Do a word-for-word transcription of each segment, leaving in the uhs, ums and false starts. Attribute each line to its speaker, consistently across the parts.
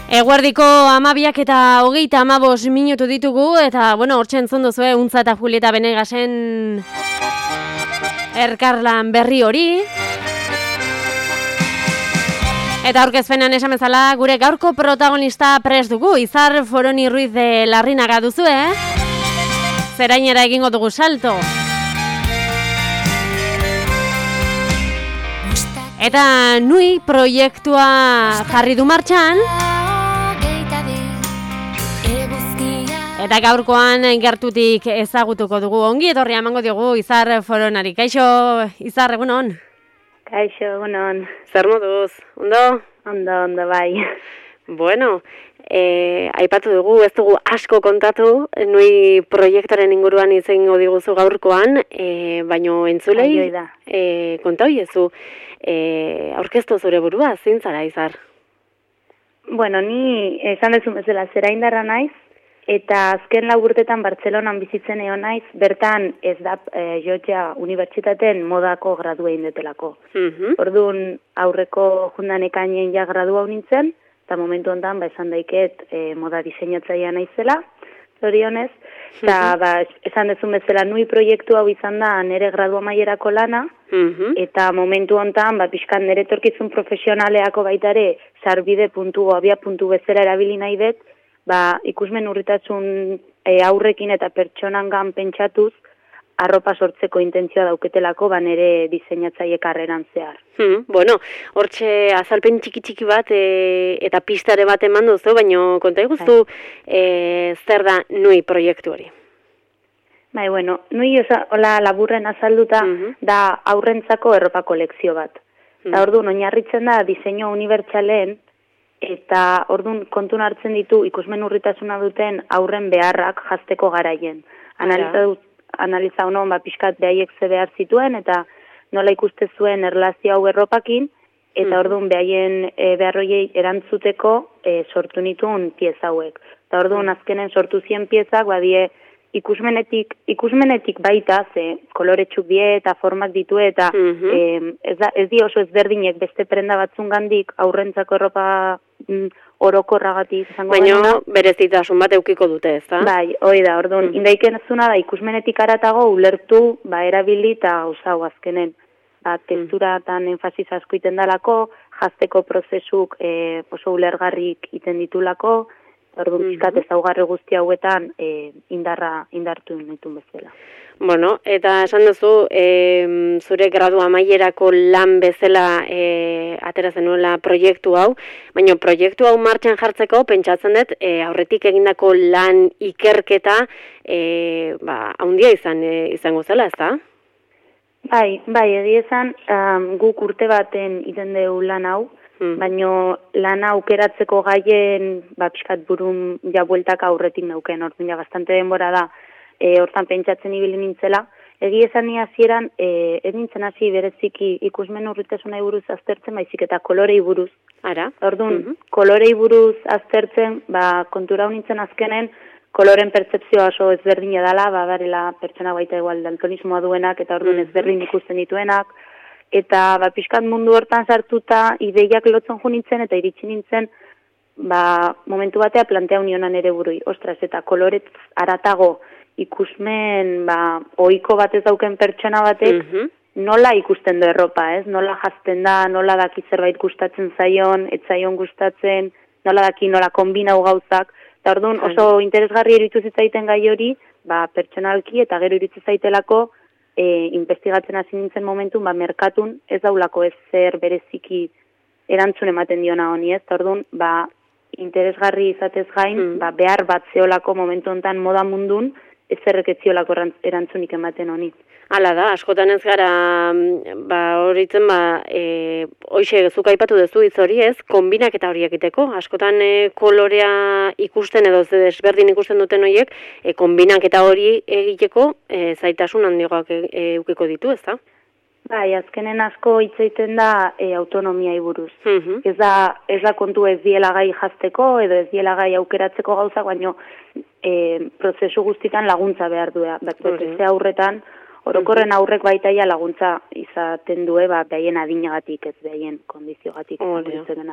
Speaker 1: Eguerdiko amabiak eta hogeita amabos minutu ditugu, eta, bueno, hortxe entzun duzue, Untza eta Julieta Benegasen elkarlan berri hori. Eta aurkezpenean esan bezala, gure gaurko protagonista prest dugu, Izar Foroni Ruiz de Larrinaga duzue, eh? Zerainera egingo dugu salto. Eta Nui proiektua jarri du martxan, eta gaurkoan gertutik ezagutuko dugu. Ongi etorria emango diogu Izar Foronari. Kaixo, Izar, egunon?
Speaker 2: Kaixo, egunon.
Speaker 1: Zer moduz, ondo?
Speaker 2: Ondo, ondo, bai.
Speaker 1: Bueno, eh, aipatu dugu, ez dugu asko kontatu, Nui proiektuaren inguruan izango diguzu gaurkoan, eh, baino entzulei eh, kontau iezu, eh, aurkeztu zure burua, zein zara, Izar?
Speaker 2: Bueno, ni esan dezu bezala zeraindarra naiz, eta azken lau urtetan Bartzelonan bizitzen egon naiz, bertan ez da e, jotzea unibertsitateen modako gradua indetelako.
Speaker 1: Mm-hmm.
Speaker 2: Orduan aurreko jundan ekainen ja gradua nintzen, eta momentu honetan ba, esan daiket e, moda diseinatzaia naizela, zorionez, eta mm-hmm. ba, esan dezun bezala Nui proiektu hau izan da nire gradua maierako lana,
Speaker 1: mm-hmm.
Speaker 2: eta momentu honetan ba, pixkan nire etorkizun profesionaleako baitare sarbide puntu, abia puntu bezala erabili nahi dut, ba, ikusmen urritasun e, aurrekin eta pertsonangan pentsatuz, arropa sortzeko intentzioa dauketelako, ba, nire diseinatzaile karreran zehar.
Speaker 1: Hmm, bueno, hortxe azalpen txiki-txiki bat e, eta pistare bat eman duzu, baina konta eguztu e, zer da Nui proiektu hori?
Speaker 2: Bai, bueno, Nui osa, hola laburren azalduta
Speaker 1: mm-hmm.
Speaker 2: da aurrentzako erropa kolekzio bat.
Speaker 1: Mm-hmm.
Speaker 2: Da orduan oinarritzen da diseinu unibertsalen, eta orduan kontun hartzen ditu ikusmen urritasuna duten aurren beharrak jazteko garaien. Analiza, analiza honon, ba, pixkat behaiek ze behar zituen, eta nola ikuste zuen erlazio hau erropakin, eta mm. orduan behaien e, beharroiei erantzuteko e, sortu nituen pieza hauek. Eta orduan mm. azkenen sortu zien piezak, badie ikusmenetik, ikusmenetik baita, ze koloretxuk die eta formak ditu, eta
Speaker 1: mm-hmm.
Speaker 2: e, ez, da, ez di oso ezberdinek beste prenda batzungandik aurrentzako erropa mm, orokorragatik izango
Speaker 1: baina
Speaker 2: baina,
Speaker 1: berezitasun bat eukiko dute, ez da?
Speaker 2: Bai, hori da, orduan, mm. indaiken ezuna da ikusmenetik aratago ulertu, ba, erabili eta gauzau azkenen. Ba, testuratan mm. enfasiz asko iten dalako, jazteko prozesuk e, oso ulergarrik iten ditulako, orduan, mm-hmm. pixkat ezaugarri guzti hauetan e, indarra, indartu nituen bezala.
Speaker 1: Bueno, eta esan duzu, e, zure gradu amaierako lan bezala e, atera zenuela proiektu hau, baina proiektu hau martxan jartzeko, pentsatzen dut, e, aurretik egindako lan ikerketa, e, ba, haundia izan, e, izango zela, ez da?
Speaker 2: Bai, bai, egia esan, um, guk urte baten iten dugu lan hau, hmm. baina lan aukeratzeko gaien, ba, pixkat burun ja bueltak aurretik nauken, orduan ja bastante denbora da, e, hortan pentsatzen ibili nintzela. Egi esan ni hasieran e, ez nintzen hasi bereziki ikusmen urritasunai buruz aztertzen, baizik eta kolorei buruz.
Speaker 1: Ara.
Speaker 2: Orduan,
Speaker 1: Mm-hmm.
Speaker 2: kolorei buruz aztertzen, ba, kontura nintzen azkenen, koloren pertzepzioa oso ezberdina dela, ba, barela pertsona baita igual daltonismoa duenak, eta orduan mm-hmm. ezberdin ikusten dituenak, eta ba, pixkat mundu hortan sartuta ideiak lotzen jo nintzen, eta iritsi nintzen, ba, momentu batea plantea unionan ere burui. Ostras, eta koloretz aratago ikusmen, ba, ohiko batez dauken pertsona batek,
Speaker 1: mm-hmm.
Speaker 2: nola ikusten du erropa, ez? Nola jazten da, nola daki zerbait gustatzen zaion, ez zaion gustatzen, nola daki, nola kombinau gauzak, eta orduan oso interesgarri iritzu zitzaiten gai hori, ba, pertsonalki eta gero iritzu zaitelako, e, investigatzen hasi nintzen momentu, ba, merkatun ez daulako ez zer bereziki erantzun ematen diona honi, ez? Orduan, ba, interesgarri izatez gain, mm. ba, behar bat zeolako momentu honetan moda mundun, ez zerreketziolako erantzunik ematen honi.
Speaker 1: Hala da, askotan ez gara, ba, horitzen, ba, e, hoxe zuk aipatu duzu hitz hori ez, konbinak eta horiek egiteko. Askotan e, kolorea ikusten edo desberdin ikusten duten horiek, e, konbinak eta hori egiteko e, zaitasun handiagoak e, e, eukiko ditu, ez da?
Speaker 2: Bai, azkenen asko hitz egiten da e, autonomiai buruz.
Speaker 1: Mm-hmm.
Speaker 2: Ez da, ez da kontu ez diela gai jazteko edo ez diela gai aukeratzeko gauzak, baino e, prozesu guztitan laguntza behar du. Bat, mm-hmm. aurretan, orokorren aurrek baitaia laguntza izaten due, ba, behaien adinagatik, ez behaien kondiziogatik.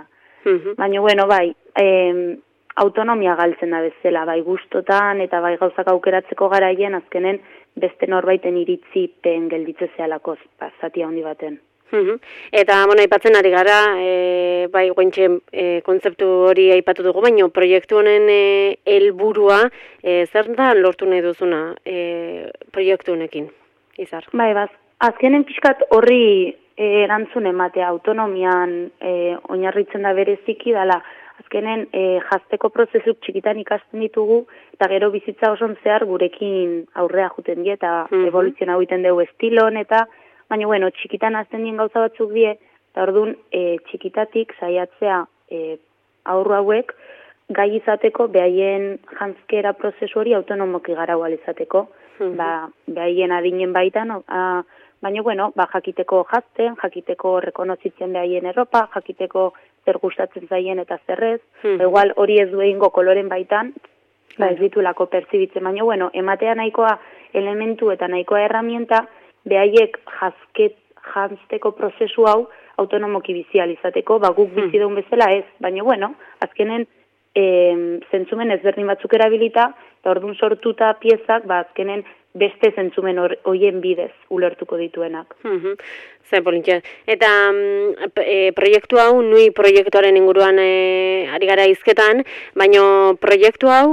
Speaker 2: Mm-hmm. Baina, bueno, bai, eh, autonomia galtzen da bezala, bai gustotan eta bai gauzak aukeratzeko garaien azkenen beste norbaiten iritzipen gelditze zehalako zatia handi baten.
Speaker 1: Uhum. Eta, bueno, aipatzen ari gara, e, bai, guaintxe, e, kontzeptu hori aipatu dugu, baina proiektu honen e, helburua e, zer da lortu nahi duzuna e, proiektu honekin, Izar?
Speaker 2: Bai, baz, azkenen pixkat horri e, erantzun ematea autonomian e, oinarritzen da bereziki dala, azkenen e, jazteko prozesuk txikitan ikasten ditugu, eta gero bizitza oson zehar gurekin aurrea juten die, eta mm-hmm. evoluziona egiten dugu estilon, eta baina, bueno, txikitan azten dien gauza batzuk die, eta orduan e, txikitatik saiatzea e, aurru hauek gai izateko behaien jantzkera prozesu hori autonomoki gara gual izateko, mm-hmm. ba, behaien adinen baitan, a, baina, bueno, ba, jakiteko jazten, jakiteko rekonozitzen behaien erropa, jakiteko zer gustatzen zaien eta zerrez, mm-hmm. igual hori ez du egingo koloren baitan, ba, ez ditulako pertsibitzen, baina, bueno, ematea nahikoa elementu eta nahikoa herramienta, behaiek jazket, jantzteko prozesu hau autonomoki bizializateko, ba guk bizi daun bezala ez, baina bueno, azkenen e, zentzumen ezberdin batzuk erabilita, eta orduan sortuta piezak, ba azkenen beste zentzumen hoien bidez ulertuko dituenak.
Speaker 1: Mm-hmm. Zer polintxe. Eta e, proiektu hau, nui proiektuaren inguruan e, ari gara hizketan, baina proiektu hau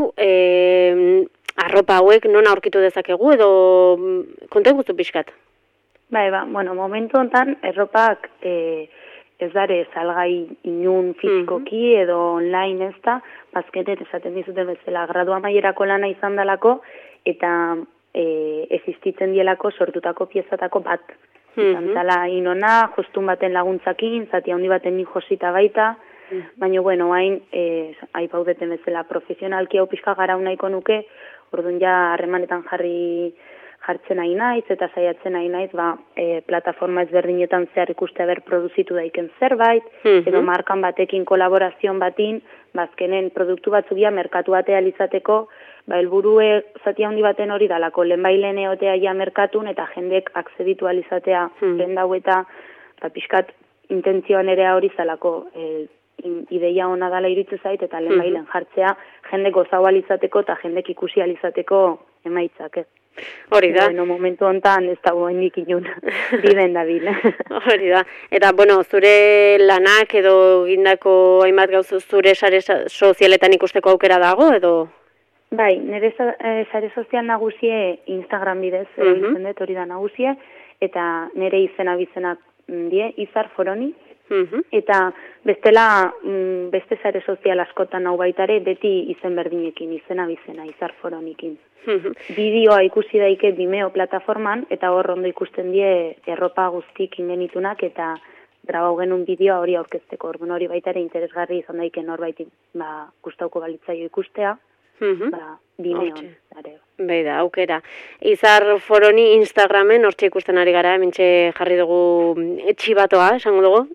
Speaker 1: e, arropa hauek non aurkitu dezakegu edo konta guzu pixkat?
Speaker 2: Bai, ba, bueno, momentu honetan erropak e, ez dare salgai inun fizikoki mm-hmm. edo online ez da, bazkenet esaten dizuten bezala gradu amaierako lana izan dalako eta e, existitzen dielako sortutako piezatako bat. Mm-hmm. Izan zala inona, jostun baten laguntzakin, zati handi baten ni josita baita, mm-hmm. baina bueno, hain e, aipaudeten bezala profesionalki hau pixka gara nahiko nuke, orduan ja harremanetan jarri jartzen nahi naiz eta saiatzen nahi naiz, ba, e, plataforma ezberdinetan zehar ikuste ber produzitu daiken zerbait, mm-hmm. edo markan batekin kolaborazioan batin, bazkenen produktu batzugia merkatu batea alizateko, ba, helburue zati handi baten hori dalako, lehenbailen eotea ja merkatun eta jendek akzeditu alizatea mm-hmm. lehen dau eta ba, pixkat intentzioan ere hori zalako, e, ideia ona dala iritzu zait eta lehenbailen mm-hmm. jartzea jendek gozau alizateko eta jendek ikusi alizateko emaitzak ez.
Speaker 1: Hori da.
Speaker 2: Bueno, momentu hontan ez dago hendik inun, biden da bil.
Speaker 1: Hori da. Eta, bueno, zure lanak edo gindako hainbat gauzu zure sare sozialetan ikusteko aukera dago, edo?
Speaker 2: Bai, nire sare sozial nagusie Instagram bidez, erabiltzen mm-hmm. dut hori da nagusie, eta nire izena bizenak die, Izar Foroni, mm-hmm. eta bestela beste sare sozial askotan hau baitare, beti izen berdinekin, izena bizena, Izar Foronikin. Mm-hmm. Bideoa ikusi daike Vimeo plataforman, eta hor ondo ikusten die erropa guztik ingenitunak, eta grabau genuen bideoa hori aurkezteko, orduan hori baitare interesgarri izan daike norbait ba, gustauko balitzaio ikustea, mm-hmm. ba, Vimeon.
Speaker 1: Bai da, aukera. Izar Foroni Instagramen hortxe ikusten ari gara, mintxe jarri dugu txibatoa, esango dugu.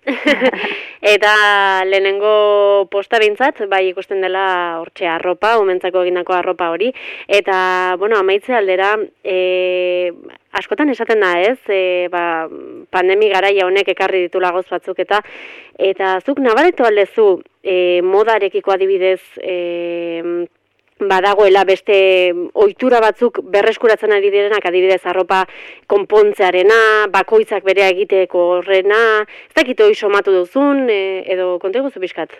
Speaker 1: Eta lehenengo posta bintzat, bai ikusten dela hortxe arropa, umentzako egindako arropa hori. Eta, bueno, amaitze aldera, e, askotan esaten da ez, e, ba, pandemi garaia honek ekarri ditula gauz batzuk eta eta zuk nabaretu aldezu e, modarekiko adibidez e, badagoela beste ohitura batzuk berreskuratzen ari direnak, adibidez arropa konpontzearena, bakoitzak berea egiteko horrena, ez dakit hori somatu duzun, e, edo konta guzu pixkat?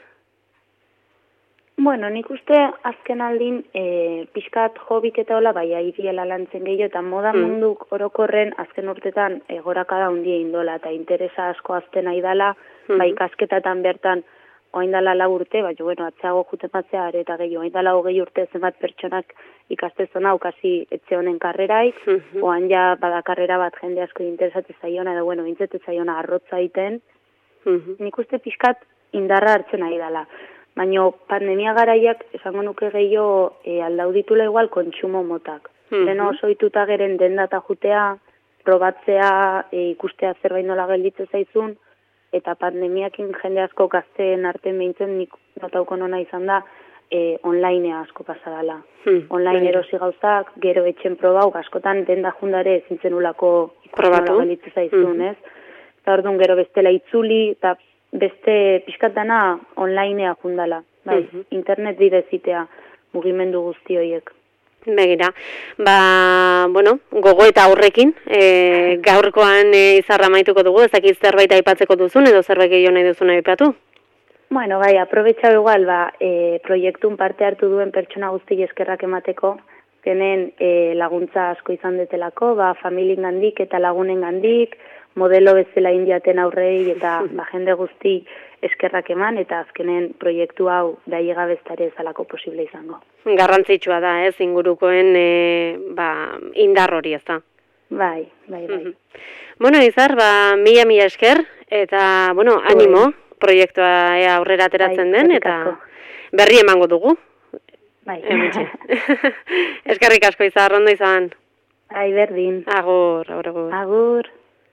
Speaker 2: Bueno, nik uste azken aldin e, pixkat jobik eta hola, bai, airiela lantzen gehiago, eta moda mm. munduk orokorren azken urtetan e, gorakada hundia indola, eta interesa asko azten nahi dala, mm. bai, kasketatan bertan, oain dala lau urte, baina, bueno, atxago juten batzea, eta gehiago, oain dala hogei urte zenbat pertsonak ikastezona, ukasi etxe honen karreraik, mm-hmm. oain ja bada karrera bat jende asko interesatu zaiona, edo, bueno, intzetu zaiona arrotza iten, mm-hmm. nik uste pixkat indarra hartzen nahi dala. Baina pandemia garaiak, esango nuke gehiago, e, aldauditula igual kontsumo motak. Mm-hmm. Leno oso ituta geren dendata jutea, probatzea, e, ikustea zerbait nola gelditze zaizun, eta pandemiakin jende asko gazteen artean behintzen nik notauko nona izan da e, onlinea asko pasadala. Hmm, Online bai. Erosi gauzak, gero etxen probau, askotan denda jundare zintzen ulako
Speaker 1: probatu
Speaker 2: galitze zaizun, hmm. ez? Eta orduan gero bestela itzuli, eta beste pixkat dana onlinea jundala, bai, uh-huh. internet bidezitea mugimendu guzti horiek.
Speaker 1: Begira, ba, bueno, gogo eta aurrekin, e, gaurkoan e, izarra maituko dugu, ezakit zerbait aipatzeko duzun edo zerbait gehiago nahi duzun aipatu?
Speaker 2: Bueno, bai, aprobetxa igual, ba, e, proiektun parte hartu duen pertsona guzti eskerrak emateko, genen e, laguntza asko izan detelako, ba, familien gandik eta lagunen gandik, modelo bezala indiaten aurrei eta ba, jende guzti eskerrak eman, eta azkenen proiektu hau daigabeztare ezalako posible izango.
Speaker 1: Garrantzitsua da, ez, ingurukoen e, ba, indar hori ez da.
Speaker 2: Bai, bai, bai.
Speaker 1: Bueno, Izar, ba, mila mila esker, eta, bueno, animo, proiektua ea aurrera ateratzen den, eta berri emango dugu.
Speaker 2: Bai.
Speaker 1: Eskerrik asko, Izar, ondo izan.
Speaker 2: Ai, berdin.
Speaker 1: Agur, agur, agur.
Speaker 2: Agur.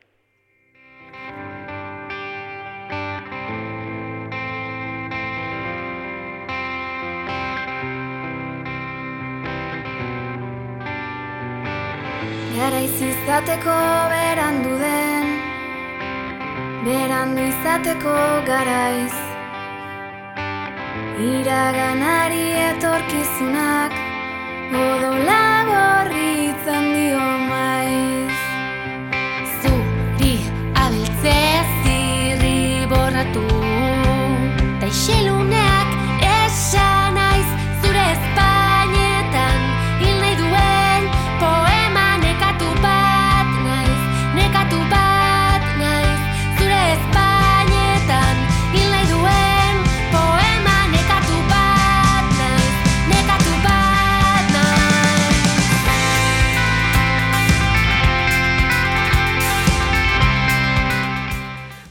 Speaker 3: Garaiz izateko berandu den, berandu izateko garaiz. Iraganari etorkizunak, odol